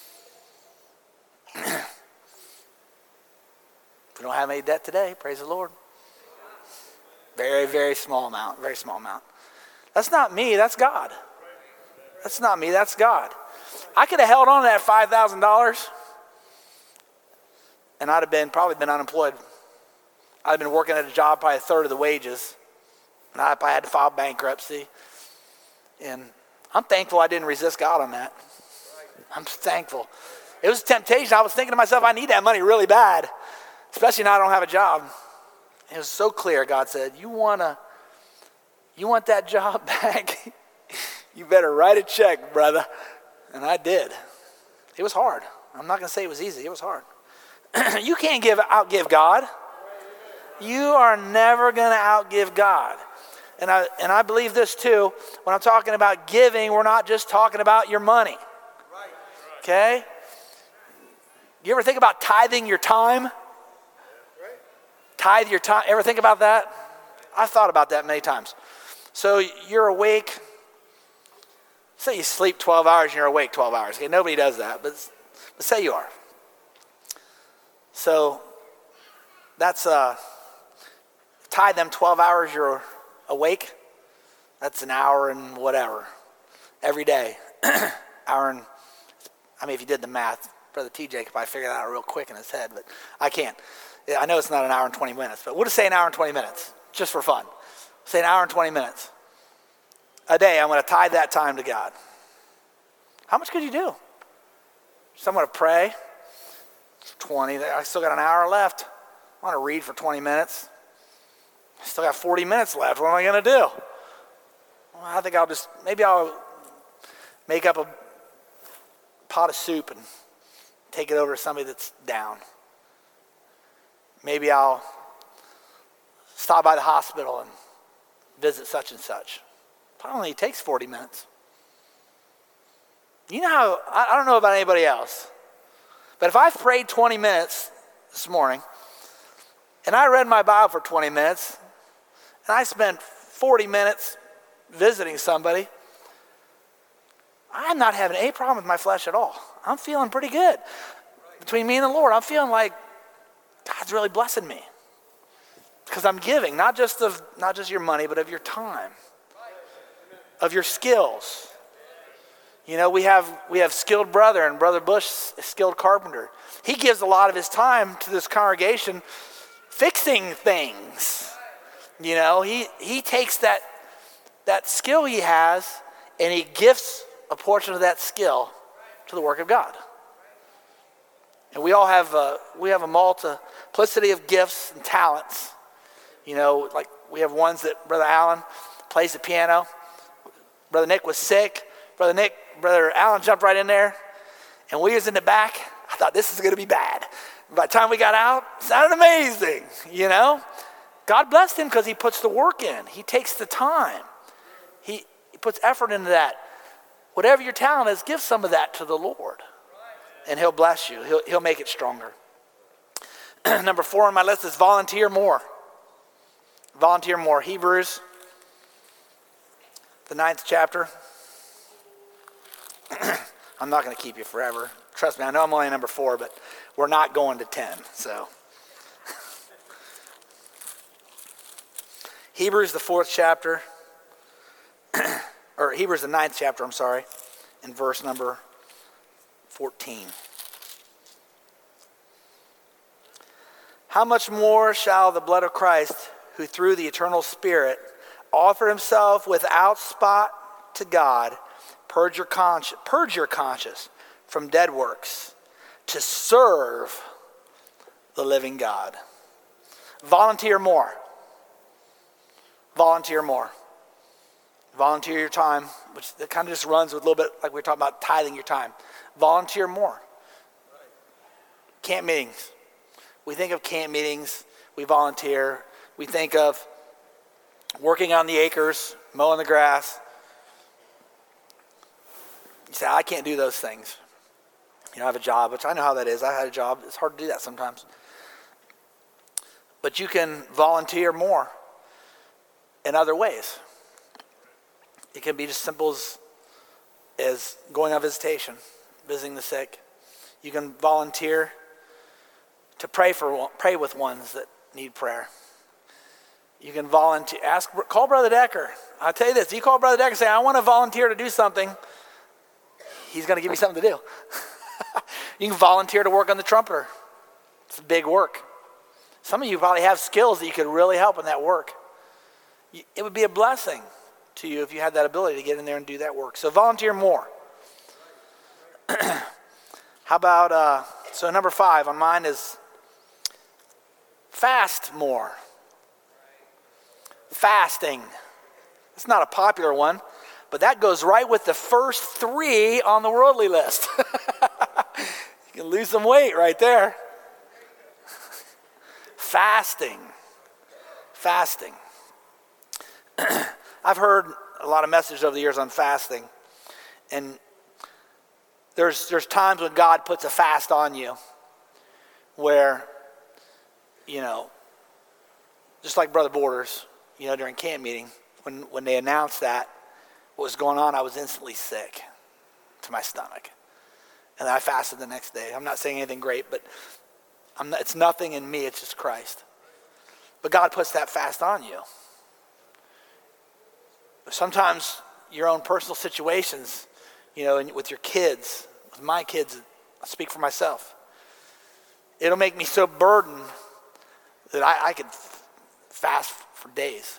S1: we don't have any debt today, praise the Lord. Very, very small amount, very small amount. That's not me, that's God. That's not me, that's God. I could have held on to that five thousand dollars and I'd have been probably been unemployed. I'd have been working at a job probably a third of the wages. And I probably had to file bankruptcy. And I'm thankful I didn't resist God on that. I'm thankful. It was a temptation. I was thinking to myself, I need that money really bad, especially now I don't have a job. It was so clear. God said, you wanna, you want that job back? You better write a check, brother. And I did. It was hard. I'm not going to say it was easy. It was hard. You can't give outgive God. You are never going to outgive God. And I, and I believe this too. When I'm talking about giving, we're not just talking about your money. Okay? You ever think about tithing your time? Tithe your time. Ever think about that? I've thought about that many times. So you're awake. Say you sleep twelve hours and you're awake twelve hours. Okay, nobody does that, but, but say you are. So that's uh, tithe them twelve hours you're awake. That's an hour and whatever every day. Hour and, I mean, if you did the math, Brother T J could probably figure that out real quick in his head, but I can't. I know it's not an hour and twenty minutes, but we'll just say an hour and twenty minutes, just for fun. Say an hour and twenty minutes. A day, I'm going to tithe that time to God. How much could you do? So I'm going to pray. twenty, I still got an hour left. I want to read for twenty minutes. I still got forty minutes left. What am I going to do? Well, I think I'll just, maybe I'll make up a pot of soup and take it over to somebody that's down. Maybe I'll stop by the hospital and visit such and such. Probably only takes forty minutes. You know how, I, I don't know about anybody else, but if I've prayed twenty minutes this morning, and I read my Bible for twenty minutes, and I spent forty minutes visiting somebody, I'm not having any problem with my flesh at all. I'm feeling pretty good. Between me and the Lord, I'm feeling like God's really blessing me. Because I'm giving, not just of not just your money, but of your time, of your skills. You know, we have we have skilled brother, and Brother Bush, a skilled carpenter. He gives a lot of his time to this congregation fixing things. You know, he he takes that that skill he has and he gifts a portion of that skill to the work of God. And we all have a, we have a multiplicity of gifts and talents. You know, like we have ones that Brother Allen plays the piano. Brother Nick was sick. Brother Nick, Brother Allen jumped right in there. And we was in the back. I thought this is going to be bad. By the time we got out, it sounded amazing, you know. God blessed him because he puts the work in. He takes the time. He, he puts effort into that. Whatever your talent is, give some of that to the Lord. And he'll bless you. He'll, he'll make it stronger. Number four on my list is volunteer more. Volunteer more. Hebrews, the ninth chapter. I'm I'm not going to keep you forever. Trust me, I know I'm only number four, but we're not going to ten. So, Hebrews, the fourth chapter, or Hebrews, the ninth chapter, I'm sorry, in verse number fourteen. How much more shall the blood of Christ, who through the eternal Spirit offered himself without spot to God, purge your conscience, purge your conscience from dead works to serve the living God. Volunteer more. Volunteer more. Volunteer your time, which that kind of just runs with a little bit like we were talking about tithing your time. Volunteer more. Camp meetings. We think of camp meetings, we volunteer. We think of working on the acres, mowing the grass. You say, I can't do those things. You know, I have a job, which I know how that is. I had a job. It's hard to do that sometimes. But you can volunteer more in other ways. It can be just simple as, as going on visitation, visiting the sick. You can volunteer to pray for pray with ones that need prayer. You can volunteer. Ask, call Brother Decker. I'll tell you this: you call Brother Decker and say, "I want to volunteer to do something." He's going to give you something to do. You can volunteer to work on the trumpeter. It's big work. Some of you probably have skills that you could really help in that work. It would be a blessing to you if you had that ability to get in there and do that work. So volunteer more. How about, uh, so number five on mine is fast more. Fasting. It's not a popular one, but that goes right with the first three on the worldly list. You can lose some weight right there. Fasting. Fasting. I've heard a lot of messages over the years on fasting. And there's there's times when God puts a fast on you where, you know, just like Brother Borders, you know, during camp meeting, when, when they announced that, what was going on, I was instantly sick to my stomach. And then I fasted the next day. I'm not saying anything great, but I'm not, it's nothing in me, it's just Christ. But God puts that fast on you. Sometimes your own personal situations, you know, with your kids, with my kids, I speak for myself. It'll make me so burdened that I, I could f- fast for days.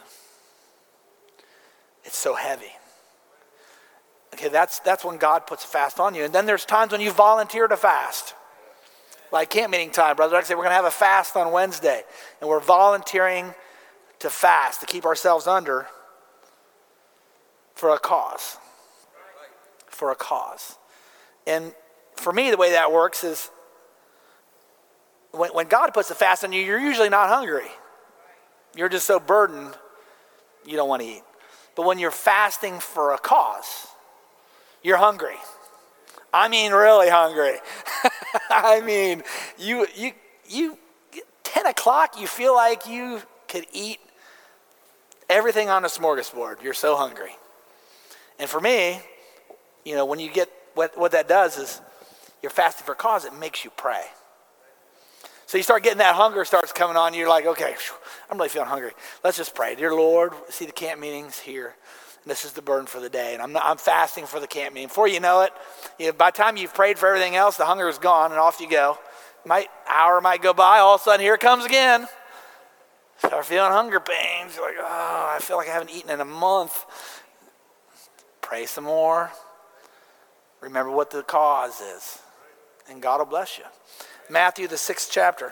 S1: It's so heavy. Okay, that's that's when God puts a fast on you. And then there's times when you volunteer to fast. Like camp meeting time, brother. Like I say, we're going to have a fast on Wednesday. And we're volunteering to fast, to keep ourselves under for a cause. For a cause. And for me, the way that works is when, when God puts a fast on you, you're usually not hungry. You're just so burdened, you don't want to eat. But when you're fasting for a cause, you're hungry. I mean, really hungry. I mean, you, you, you, ten o'clock, you feel like you could eat everything on a smorgasbord. You're so hungry. And for me, you know, when you get, what, what that does is you're fasting for a cause, it makes you pray. So you start getting that hunger starts coming on you. You're like, okay, I'm really feeling hungry. Let's just pray. Dear Lord, see the camp meetings here. And this is the burden for the day. And I'm, not, I'm fasting for the camp meeting. Before you know it, you know, by the time you've prayed for everything else, the hunger is gone and off you go. Might hour might go by. All of a sudden, here it comes again. Start feeling hunger pains. You're like, oh, I feel like I haven't eaten in a month. Pray some more. Remember what the cause is. And God will bless you. Matthew, the sixth chapter.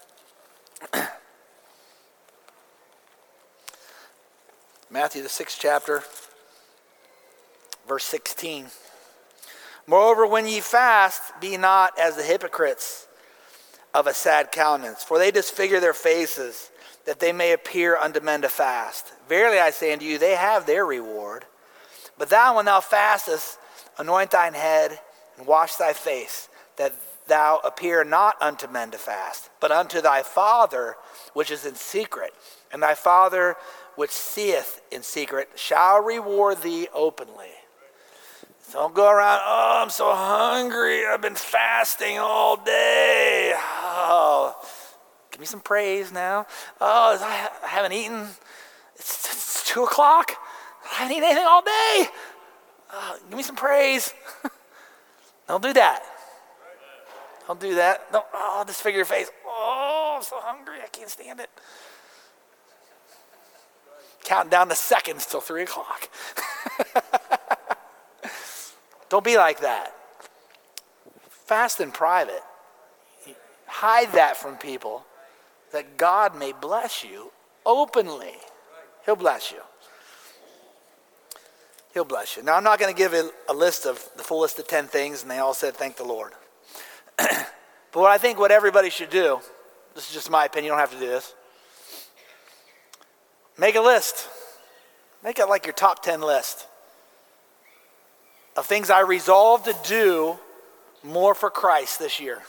S1: Matthew, the sixth chapter, verse sixteen. Moreover, when ye fast, be not as the hypocrites of a sad countenance, for they disfigure their faces, that they may appear unto men to fast. Verily I say unto you, they have their reward. But thou, when thou fastest, anoint thine head, and wash thy face, that thou appear not unto men to fast, but unto thy Father which is in secret. And thy Father which seeth in secret shall reward thee openly. So don't go around, oh, I'm so hungry. I've been fasting all day. Oh, give me some praise now. Oh, I haven't eaten. It's, it's two o'clock. I haven't eaten anything all day. Oh, give me some praise. Don't do that. Don't do that. Don't, oh, disfigure your face. Oh, I'm so hungry. I can't stand it. Counting down the seconds till three o'clock. Don't be like that. Fast in private. Hide that from people that God may bless you openly. He'll bless you. He'll bless you. Now, I'm not going to give a, a list of the full list of ten things, and they all said, thank the Lord. But what I think what everybody should do, this is just my opinion, you don't have to do this. Make a list. Make it like your top ten list of things I resolve to do more for Christ this year.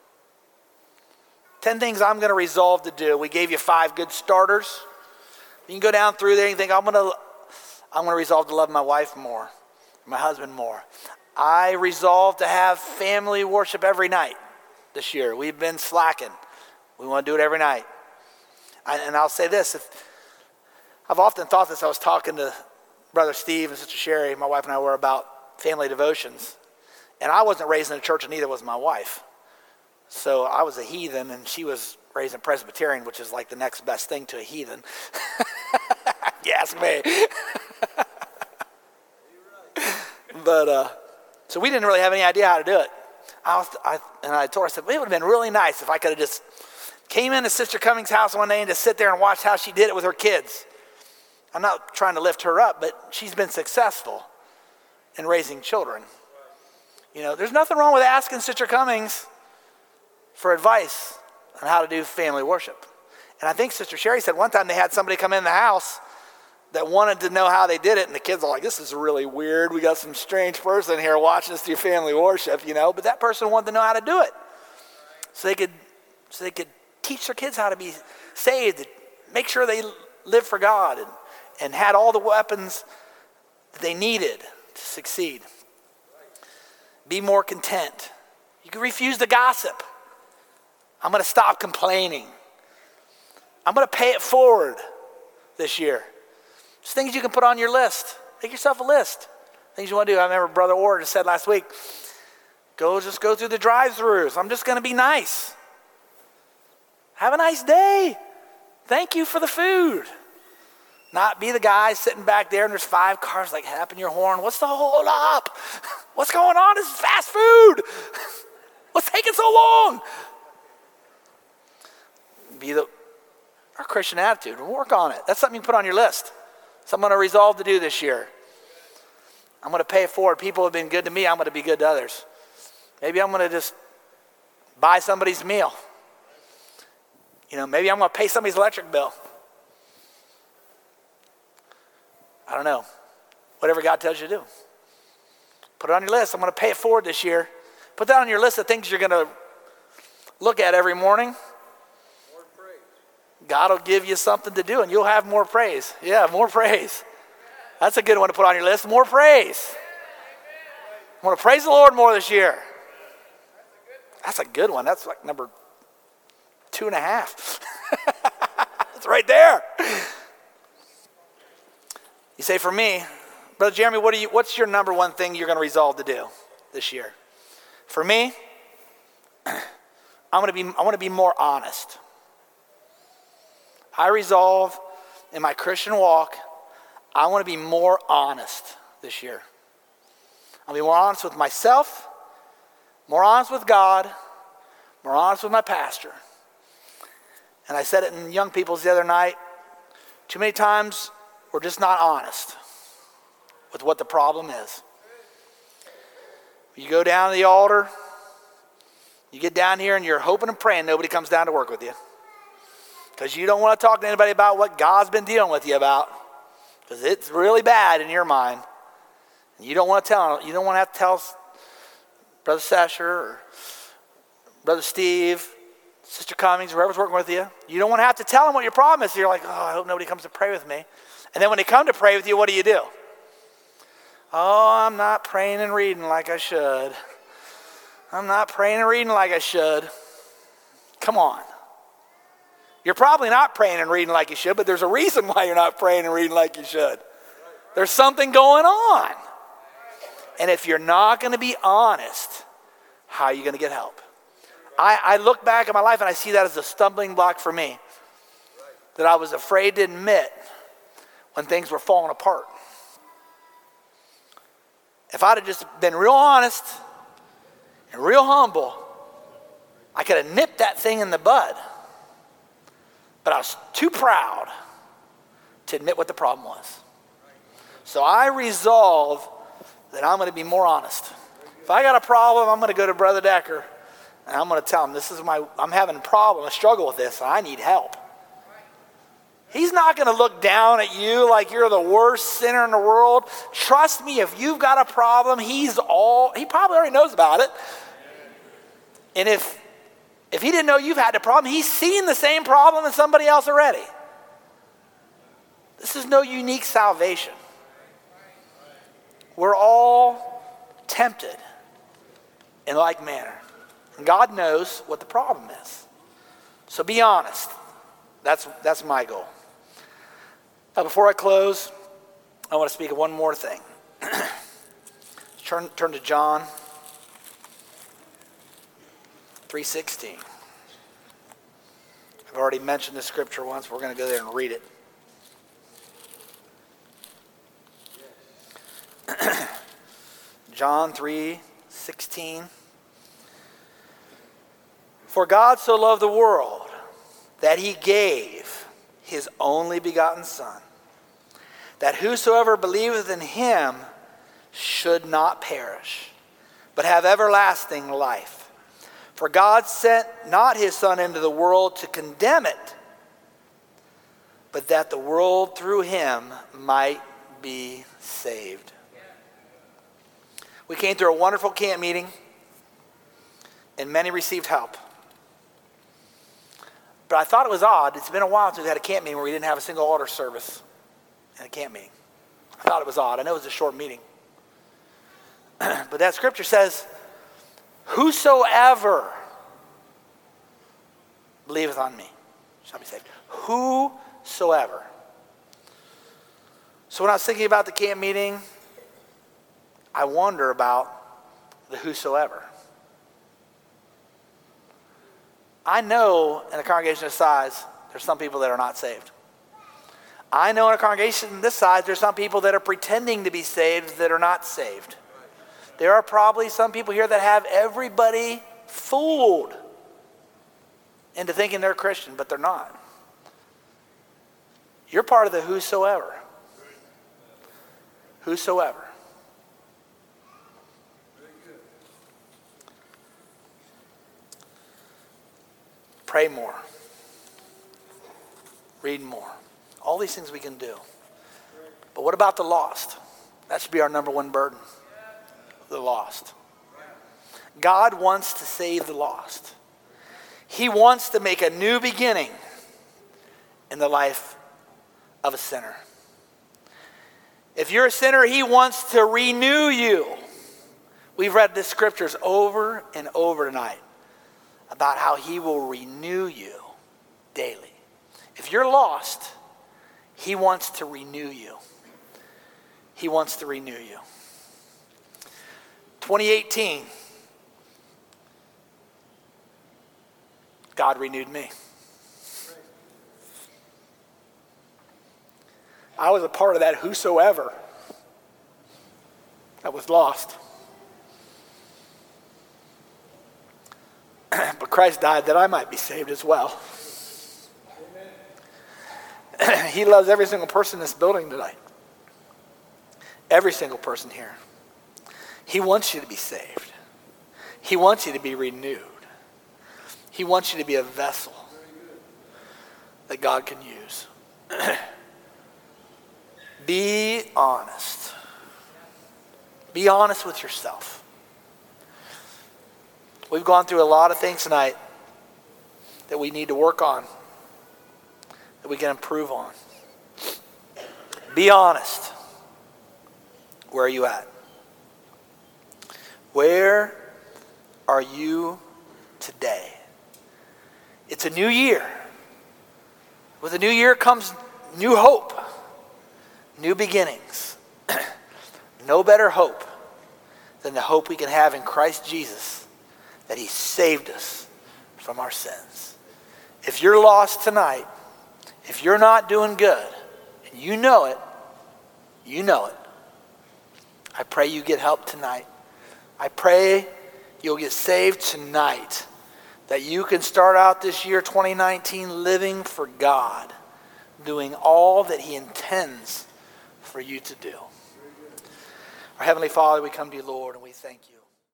S1: ten things I'm going to resolve to do. We gave you five good starters. You can go down through there and think, I'm going to I'm going to resolve to love my wife more, my husband more. I resolve to have family worship every night this year. We've been slacking. We want to do it every night. I, and I'll say this. If, I've often thought this. I was talking to Brother Steve and Sister Sherry, my wife and I were, about family devotions. And I wasn't raised in a church, and neither was my wife. So I was a heathen, and she was raised in Presbyterian, which is like the next best thing to a heathen. You ask me. But, uh, so we didn't really have any idea how to do it. I was, I, and I told her, I said, well, it would have been really nice if I could have just came into Sister Cummings' house one day and just sit there and watch how she did it with her kids. I'm not trying to lift her up, but she's been successful in raising children. You know, there's nothing wrong with asking Sister Cummings for advice on how to do family worship. And I think Sister Sherry said one time they had somebody come in the house that wanted to know how they did it, and the kids are like, this is really weird. We got some strange person here watching us do family worship, you know. But that person wanted to know how to do it. So they could so they could teach their kids how to be saved, make sure they live for God, and, and had all the weapons that they needed to succeed. Be more content. You can refuse to gossip. I'm going to stop complaining. I'm going to pay it forward this year. Just things you can put on your list. Make yourself a list. Things you want to do. I remember Brother Orr just said last week, go just go through the drive-thrus. I'm just going to be nice. Have a nice day. Thank you for the food. Not be the guy sitting back there and there's five cars like happing your horn. What's the hold up? What's going on? This is fast food. What's taking so long? Be the our Christian attitude. Work on it. That's something you put on your list. Something I'm going to resolve to do this year. I'm going to pay it forward. People have been good to me. I'm going to be good to others. Maybe I'm going to just buy somebody's meal. You know, maybe I'm going to pay somebody's electric bill. I don't know. Whatever God tells you to do. Put it on your list. I'm going to pay it forward this year. Put that on your list of things you're going to look at every morning. God will give you something to do and you'll have more praise. Yeah, more praise. That's a good one to put on your list. More praise. I want to praise the Lord more this year. That's a good one. That's like number two and a half. It's right there. You say, for me, Brother Jeremy, what are you, what's your number one thing you're going to resolve to do this year? For me, I'm going to be, I want to be more honest. I resolve in my Christian walk, I want to be more honest this year. I'll be more honest with myself, more honest with God, more honest with my pastor. And I said it in Young People's the other night. Too many times we're just not honest with what the problem is. You go down to the altar, you get down here and you're hoping and praying nobody comes down to work with you. Because you don't want to talk to anybody about what God's been dealing with you about. Because it's really bad in your mind. And you don't want to tell them. You don't want to have to tell Brother Sesher or Brother Steve, Sister Cummings, whoever's working with you. You don't want to have to tell them what your problem is. You're like, oh, I hope nobody comes to pray with me. And then when they come to pray with you, what do you do? Oh, I'm not praying and reading like I should. I'm not praying and reading like I should. Come on. You're probably not praying and reading like you should, but there's a reason why you're not praying and reading like you should. There's something going on. And if you're not going to be honest, how are you going to get help? I, I look back at my life and I see that as a stumbling block for me. That I was afraid to admit when things were falling apart. If I'd have just been real honest and real humble, I could have nipped that thing in the bud. But I was too proud to admit what the problem was. So I resolve that I'm going to be more honest. If I got a problem, I'm going to go to Brother Decker and I'm going to tell him, this is my, I'm having a problem, a struggle with this, and I need help. He's not going to look down at you like you're the worst sinner in the world. Trust me, if you've got a problem, he's all, he probably already knows about it. And if, if he didn't know you've had the problem, he's seen the same problem as somebody else already. This is no unique salvation. We're all tempted in like manner. And God knows what the problem is. So be honest. That's, that's my goal. Now, before I close, I want to speak of one more thing. turn, turn to John three sixteen. I've already mentioned this scripture once. We're going to go there and read it. John three sixteen. For God so loved the world that he gave his only begotten Son, that whosoever believeth in him should not perish, but have everlasting life. For God sent not his Son into the world to condemn it, but that the world through him might be saved. We came through a wonderful camp meeting, and many received help. But I thought it was odd. It's been a while since we had a camp meeting where we didn't have a single altar service in a camp meeting. I thought it was odd. I know it was a short meeting. But that scripture says, whosoever believeth on me shall be saved. Whosoever. So when I was thinking about the camp meeting, I wonder about the whosoever. I know in a congregation this size, there's some people that are not saved. I know in a congregation this size, there's some people that are pretending to be saved that are not saved. There are probably some people here that have everybody fooled into thinking they're Christian, but they're not. You're part of the whosoever. Whosoever. Pray more. Read more. All these things we can do. But what about the lost? That should be our number one burden. The lost. God wants to save the lost. He wants to make a new beginning in the life of a sinner. If you're a sinner, he wants to renew you. We've read the scriptures over and over tonight about how he will renew you daily. If you're lost, he wants to renew you. He wants to renew you. twenty eighteen, God renewed me. I was a part of that whosoever that was lost. But Christ died that I might be saved as well. He loves every single person in this building tonight. Every single person here. He wants you to be saved. He wants you to be renewed. He wants you to be a vessel that God can use. Be honest. Be honest with yourself. We've gone through a lot of things tonight that we need to work on, that we can improve on. Be honest Where are you at? Where are you today? It's a new year. With a new year comes new hope, new beginnings. No better hope than the hope we can have in Christ Jesus, that he saved us from our sins. If you're lost tonight, if you're not doing good, and you know it, you know it, I pray you get help tonight. I pray you'll get saved tonight, that you can start out this year twenty nineteen living for God, doing all that he intends for you to do. Our Heavenly Father, we come to you, Lord, and we thank you.